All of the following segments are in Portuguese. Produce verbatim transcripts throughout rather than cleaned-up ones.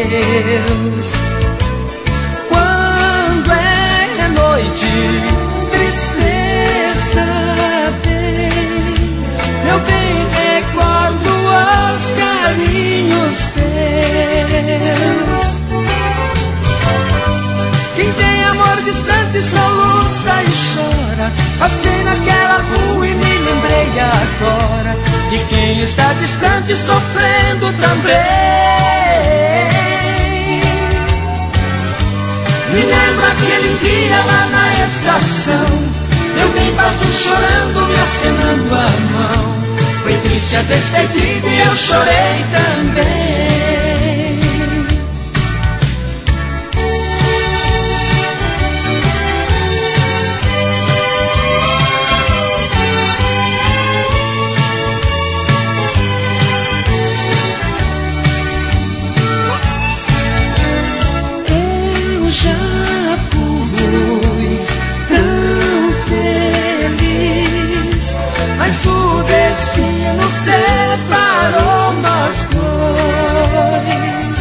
Deus. Quando é noite, tristeza vem, meu bem, recordo os carinhos teus. Quem tem amor distante soluça e chora. Passei naquela rua e me lembrei agora de quem está distante sofrendo também. Me lembro aquele dia lá na estação, meu bem partiu chorando, me acenando a mão. Foi triste a despedida e eu chorei também. Separou nós dois.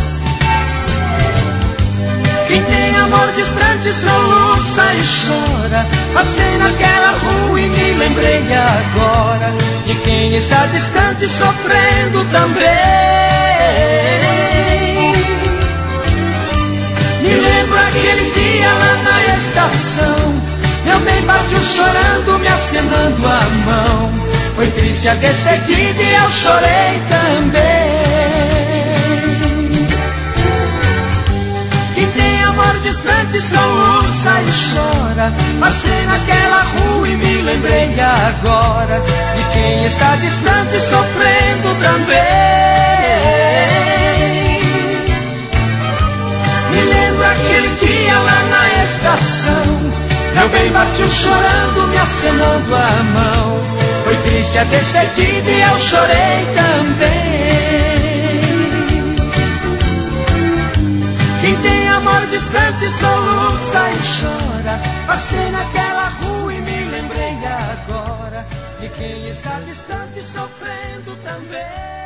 Quem tem amor distante soluça e chora. Passei naquela rua e me lembrei agora de quem está distante sofrendo também. Me lembro aquele dia lá na estação, meu bem partiu chorando, me acenando a mão. Foi triste a despedida e eu chorei também. Quem tem amor distante soluça e chora. Passei naquela rua e me lembrei agora de quem está distante sofrendo também. Me lembro aquele dia lá na estação, meu bem partiu chorando, me acenando a mão. Foi triste a despedida e eu chorei também. Quem tem amor distante soluça e chora. Passei naquela rua e me lembrei agora de quem está distante sofrendo também.